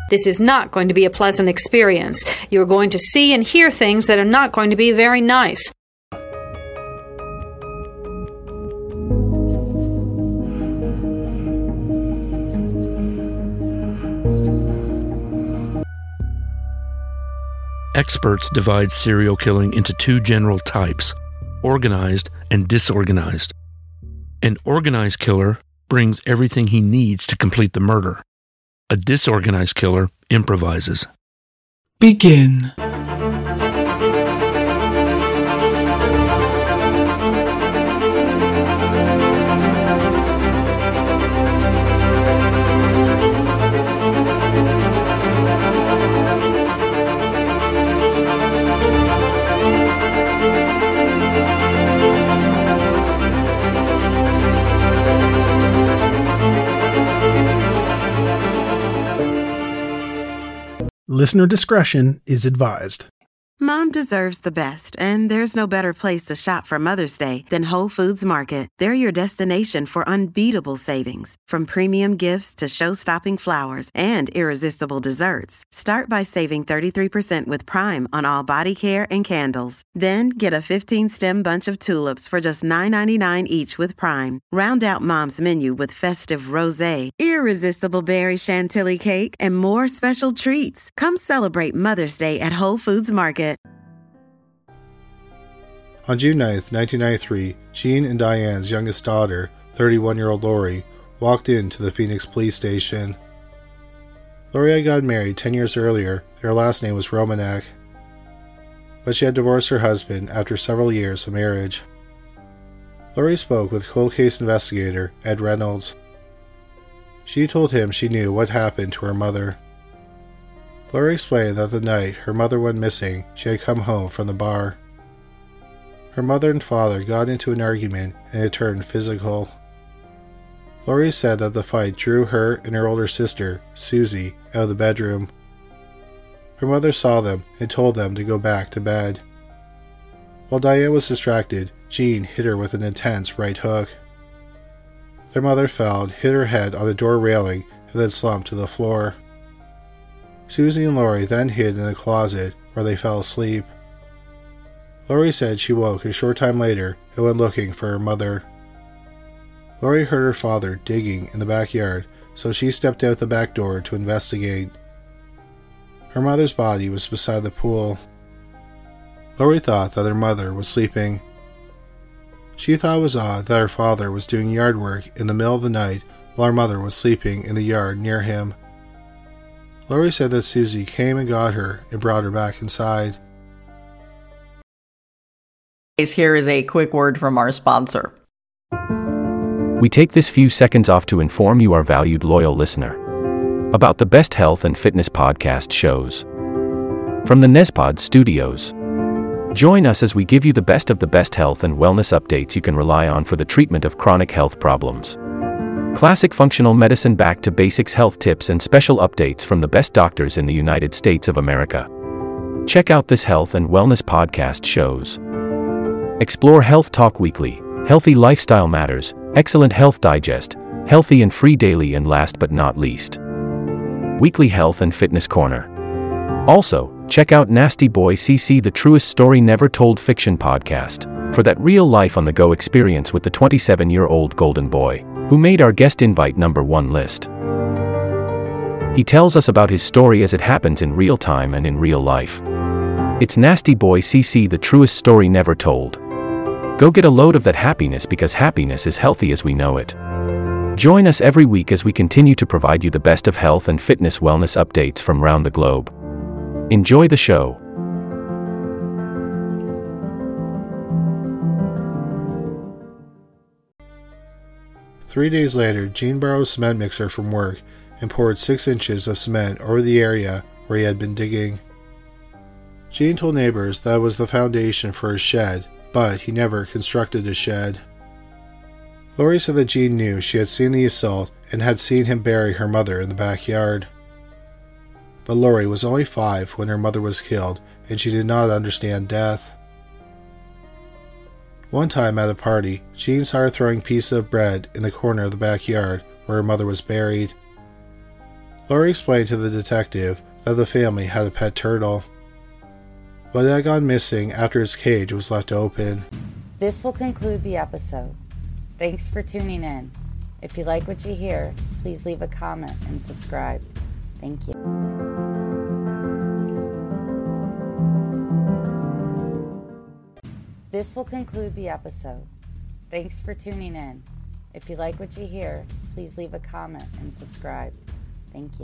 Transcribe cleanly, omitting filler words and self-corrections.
This is not going to be a pleasant experience. You're going to see and hear things that are not going to be very nice. Experts divide serial killing into two general types, organized and disorganized. An organized killer brings everything he needs to complete the murder. A disorganized killer improvises. Begin. Listener discretion is advised. Mom deserves the best, and there's no better place to shop for Mother's Day than Whole Foods Market. They're your destination for unbeatable savings, from premium gifts to show-stopping flowers and irresistible desserts. Start by saving 33% with Prime on all body care and candles. Then get a 15-stem bunch of tulips for just $9.99 each with Prime. Round out Mom's menu with festive rosé, irresistible berry chantilly cake, and more special treats. Come celebrate Mother's Day at Whole Foods Market. On June 9th, 1993, Jean and Diane's youngest daughter, 31-year-old Lori, walked into the Phoenix police station. Lori had gotten married 10 years earlier, and her last name was Romanek, but she had divorced her husband after several years of marriage. Lori spoke with cold case investigator Ed Reynolds. She told him she knew what happened to her mother. Lori explained that the night her mother went missing, she had come home from the bar. Her mother and father got into an argument and it turned physical. Lori said that the fight drew her and her older sister, Susie, out of the bedroom. Her mother saw them and told them to go back to bed. While Diane was distracted, Jean hit her with an intense right hook. Their mother fell and hit her head on the door railing and then slumped to the floor. Susie and Lori then hid in a closet where they fell asleep. Lori said she woke a short time later and went looking for her mother. Lori heard her father digging in the backyard, so she stepped out the back door to investigate. Her mother's body was beside the pool. Lori thought that her mother was sleeping. She thought it was odd that her father was doing yard work in the middle of the night while her mother was sleeping in the yard near him. Lori said that Susie came and got her and brought her back inside. Here is a quick word from our sponsor. We take this few seconds off to inform you, our valued loyal listener, about the best health and fitness podcast shows from the Nespod Studios. Join us as we give you the best of the best health and wellness updates you can rely on for the treatment of chronic health problems. Classic functional medicine back to basics health tips and special updates from the best doctors in the United States of America. Check out this health and wellness podcast shows. Explore Health Talk Weekly, Healthy Lifestyle Matters, Excellent Health Digest, Healthy and Free Daily, and last but not least, Weekly Health and Fitness Corner. Also, check out Nasty Boy CC, the truest story never told fiction podcast, for that real life on the go experience with the 27-year-old golden boy, who made our guest invite #1 list. He tells us about his story as it happens in real time and in real life. It's Nasty Boy CC, the truest story never told. Go get a load of that happiness, because happiness is healthy as we know it. Join us every week as we continue to provide you the best of health and fitness wellness updates from around the globe. Enjoy the show. Three days later, Jean borrowed a cement mixer from work and poured 6 inches of cement over the area where he had been digging. Jean told neighbors that it was the foundation for his shed, but he never constructed a shed. Lori said that Jean knew she had seen the assault and had seen him bury her mother in the backyard. But Lori was only 5 when her mother was killed, and she did not understand death. One time at a party, Jean saw her throwing pieces of bread in the corner of the backyard where her mother was buried. Lori explained to the detective that the family had a pet turtle, but it had gone missing after its cage was left open. This will conclude the episode. Thanks for tuning in. If you like what you hear, please leave a comment and subscribe. Thank you. This will conclude the episode. Thanks for tuning in. If you like what you hear, please leave a comment and subscribe. Thank you.